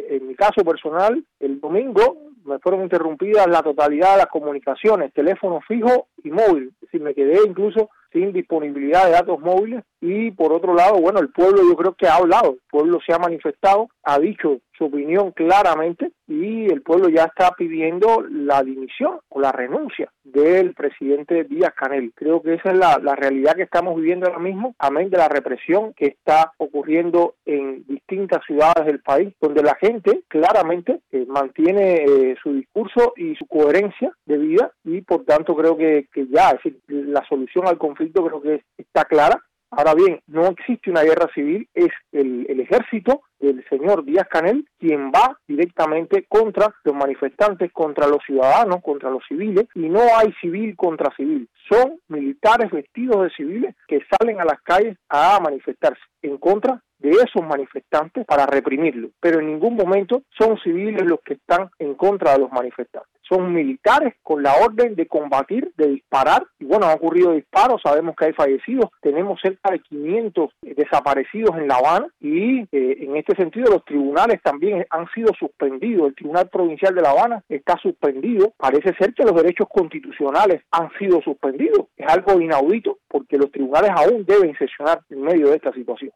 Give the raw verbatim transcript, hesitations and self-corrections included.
en mi caso personal, el domingo me fueron interrumpidas la totalidad de las comunicaciones, teléfono fijo y móvil. Es decir, me quedé incluso sin disponibilidad de datos móviles y por otro lado, bueno, el pueblo yo creo que ha hablado, el pueblo se ha manifestado, ha dicho su opinión claramente y el pueblo ya está pidiendo la dimisión o la renuncia del presidente Díaz-Canel. Creo que esa es la, la realidad que estamos viviendo ahora mismo, amén de la represión que está ocurriendo en distintas ciudades del país, donde la gente claramente eh, mantiene eh, su discurso y su coherencia de vida y por tanto creo que, que ya, es decir, la solución al conflicto creo que está clara. Ahora bien, no existe una guerra civil, es el, el ejército del señor Díaz-Canel quien va directamente contra los manifestantes, contra los ciudadanos, contra los civiles, y no hay civil contra civil. Son militares vestidos de civiles que salen a las calles a manifestarse en contra de esos manifestantes para reprimirlos, pero en ningún momento son civiles los que están en contra de los manifestantes. Son militares con la orden de combatir, de disparar, y bueno, han ocurrido disparos, sabemos que hay fallecidos, tenemos cerca de quinientos desaparecidos en La Habana, y eh, en este sentido los tribunales también han sido suspendidos, el Tribunal Provincial de La Habana está suspendido, parece ser que los derechos constitucionales han sido suspendidos, es algo inaudito, porque los tribunales aún deben sesionar en medio de esta situación.